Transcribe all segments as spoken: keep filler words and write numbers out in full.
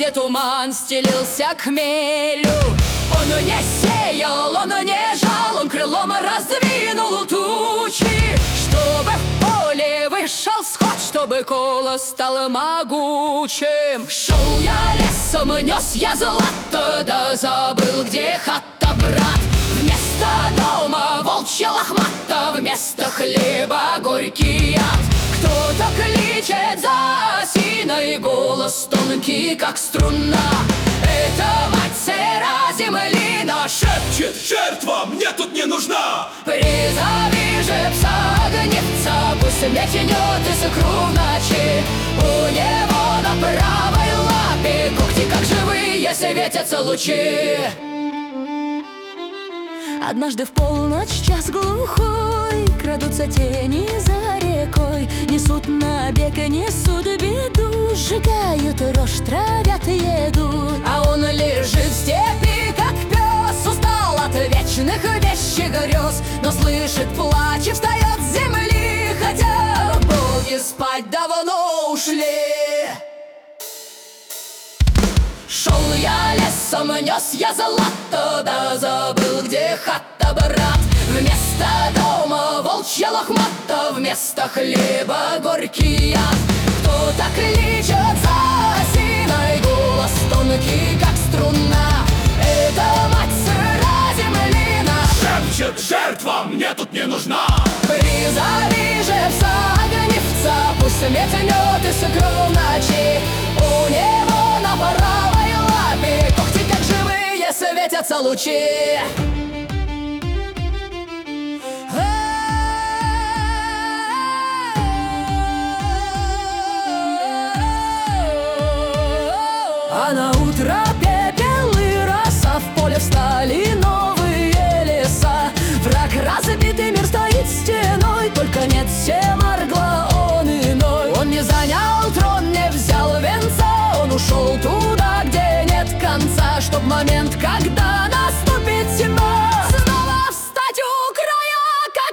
поле туман стелился к хмелю. Он не сеял, он не жал, он крылом раздвинул тучи, чтобы в поле вышел сход, чтобы колос стал могучим. Шел я лесом, нес я злато, да забыл, где хата, брат. Вместо дома волчья лохмата, вместо хлеба горький яд. Кто-то кличет за осиной, голос тонкий, как струна. Это мать сыра землина, шепчет: жертва мне тут не нужна. Призови же пса-огневца, пусть метнет искру в ночи. У него на правой лапе когти, как живые, светятся лучи. Однажды в полночь, час глухой, крадутся тени за рекой, несут набег, несут беду, сжигают рожь, травят еду. А он лежит в степи, как пес, устал от вечных вещих грез, но слышит плач и встает с земли, хотя боги спать давно ушли. Шел я лесом, нес я золото, да забыл, где хата, брат. Вместо дома волчья лохмата, вместо хлеба горький яд. Кто-то кличет за осиной, голос тонкий, как струна. Это мать сыра землина, шепчет: жертва мне тут не нужна. Призови же пса-огневца, пусть метнет искру в ночи. У него на правой лапе когти, как живые, светятся лучи. А на утро пепел и роса, в поле встали новые леса. Враг разбитый, мир стоит стеной, только нет Семаргла, он иной. Он не занял трон, не взял венца, он ушел туда, где нет конца, чтоб момент, когда наступит зима, снова встать у края, как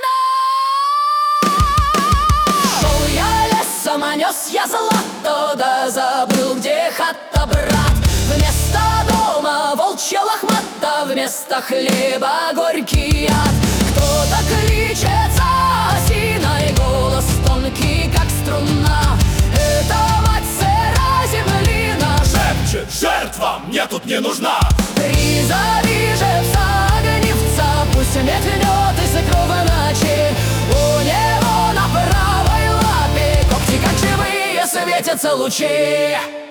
стена. Шел я лесом, а нес я золото, да забыл, где хата, брат. Вместо дома волчья лохмата, вместо хлеба горький яд. Кто-то кричит за осиной, голос тонкий, как струна. Это мать сыра землина, шепчет: жертва мне тут не нужна. Призови же пса-огневца, пусть метнет искру в ночи. У него на правой лапе когти, как живые, светятся лучи.